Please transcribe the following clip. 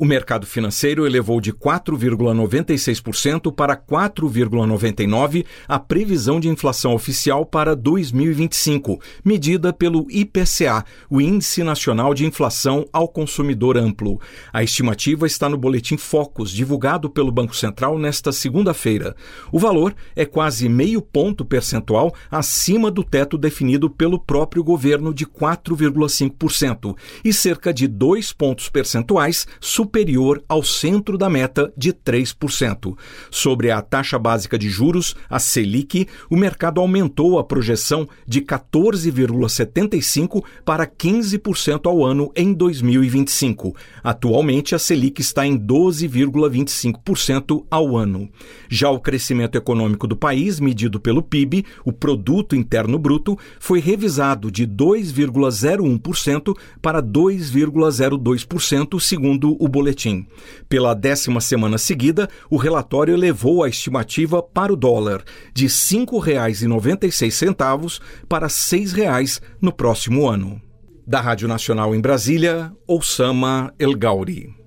O mercado financeiro elevou de 4,96% para 4,99% a previsão de inflação oficial para 2025, medida pelo IPCA, o Índice Nacional de Inflação ao Consumidor Amplo. A estimativa está no Boletim Focus, divulgado pelo Banco Central nesta segunda-feira. O valor é quase meio ponto percentual acima do teto definido pelo próprio governo de 4,5% e cerca de 2 pontos percentuais superior ao centro da meta de 3%. Sobre a taxa básica de juros, a Selic, o mercado aumentou a projeção de 14,75% para 15% ao ano em 2025. Atualmente, a Selic está em 12,25% ao ano. Já o crescimento econômico do país, medido pelo PIB, o Produto Interno Bruto, foi revisado de 2,01% para 2,02%, segundo o boletim. Pela 10ª semana seguida, o relatório elevou a estimativa para o dólar de R$ 5,96 para R$ 6 no próximo ano. Da Rádio Nacional em Brasília, Oussama El Gauri.